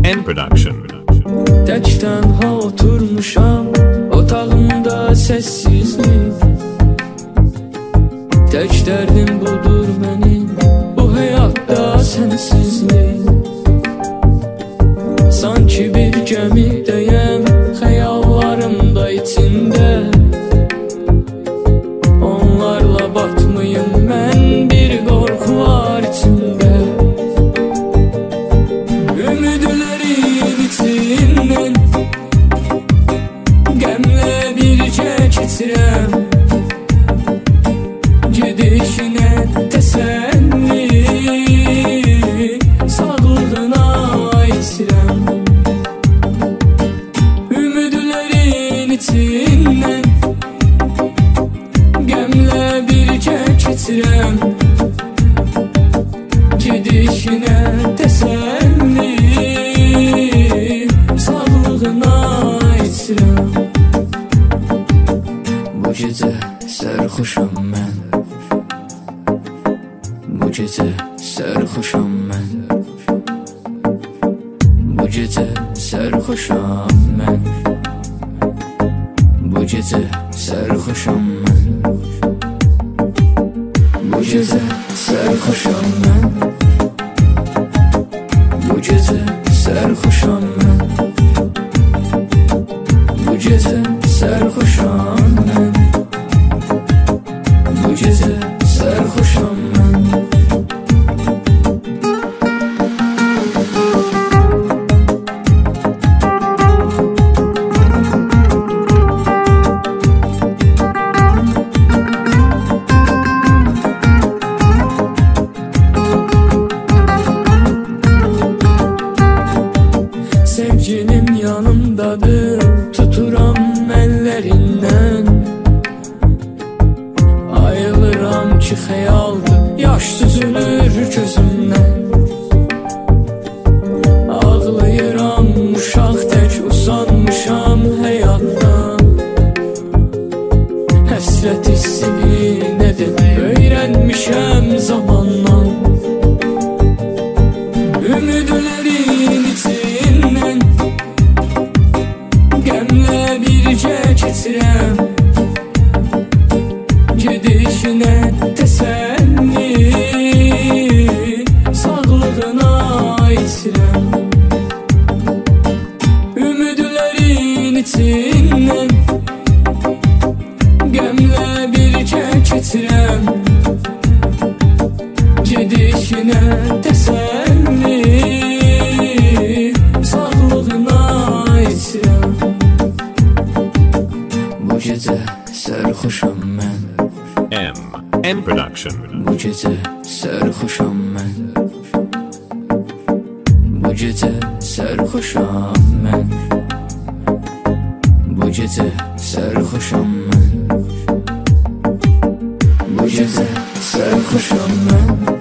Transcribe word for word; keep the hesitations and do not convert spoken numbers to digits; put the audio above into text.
M Production. Tək tənha oturmuşam otağımda səssizlik. Tək dərdim budur mənim bu həyatda sənsizlik. Sanki bir gəmidəyəm xəyallarımda içində. Onlarla batmayım mən bir qorxu var içində. Ümidlərin içindən qəmlə bircə keçirəm. Gedişinə təsəlli, sağlığına içirəm. Ümidlərin içindən qəmlə bircə keçirəm. Gedişinə təsəlli, sağlığına içirəm. Bu gecə sərxoşam mən, bu gecə sərxoşam mən, bu gecə sərxoşam mən, bu gecə sərxoşam mən, bu gecə sərxoşam mən, bu gecə sərxoşam mən, bu gecə sərxoşam mən, bu gecə sərxoşam mən. Sevgilim yanımdadır, tuturam əllərindən. Ayılıram ki xəyaldır, yaş süzülür gözümdən. Ağlayıram uşaq tək, usanmışam həyatdan. Həsrət hissi nədir, öyrənmişəm zamandan. Ümidlərin içindən qəmlə bircə keçirəm. Gedişinə təsəlli, sağlığına içirəm. Ümidlərin içindən qəmlə bircə keçirəm. Gedişinə təsəlli, sağlığına içirəm. Bu gecə sərxoşam mən, M. M Production. bu gecə sərxoşam mən, bu gecə sərxoşam mən, bu gecə sərxoşam mən, bu gecə sərxoşam mən,